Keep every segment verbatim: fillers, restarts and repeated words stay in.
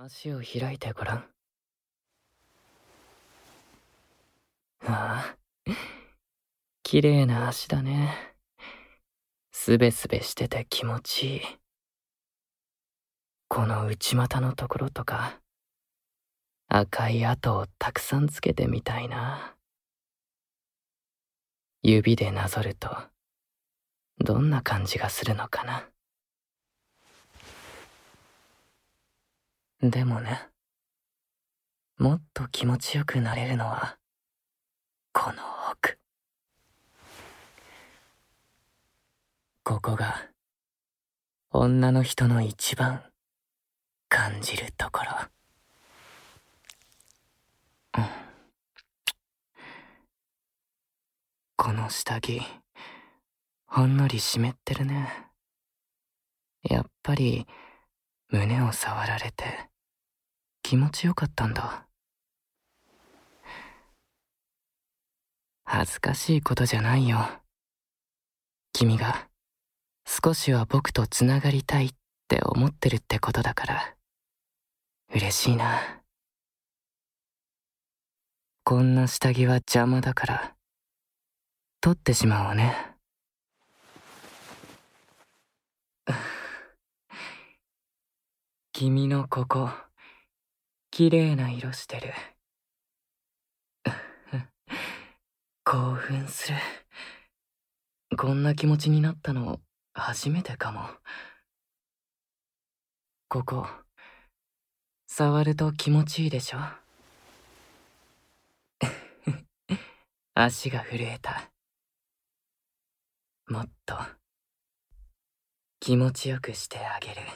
足を開いてごらん。ああ、綺麗な足だね。すべすべしてて気持ちいい。この内股のところとか、赤い跡をたくさんつけてみたいな。指でなぞると、どんな感じがするのかな。でもね、もっと気持ちよくなれるのは、この奥。ここが、女の人の一番感じるところ。うん、この下着、ほんのり湿ってるね。やっぱり、胸を触られて、気持ちよかったんだ。恥ずかしいことじゃないよ。君が、少しは僕とつながりたいって思ってるってことだから、嬉しいな。こんな下着は邪魔だから、取ってしまおうね。君のここ、綺麗な色してる。興奮する。こんな気持ちになったの、初めてかも。ここ、触ると気持ちいいでしょ。足が震えた。もっと、気持ちよくしてあげる。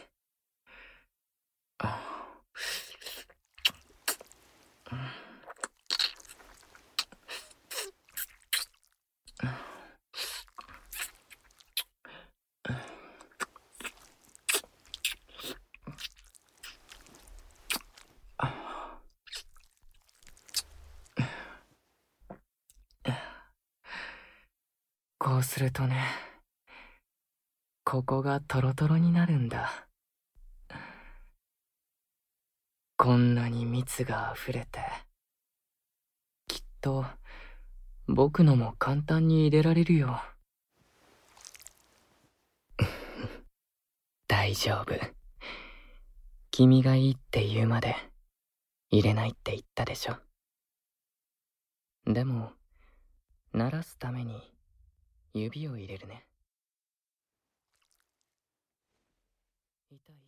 こうするとね、ここがトロトロになるんだ。こんなに蜜が溢れて、きっと僕のも簡単に入れられるよ。大丈夫。君がいいって言うまで入れないって言ったでしょ。でも、鳴らすために指を入れるね。痛い。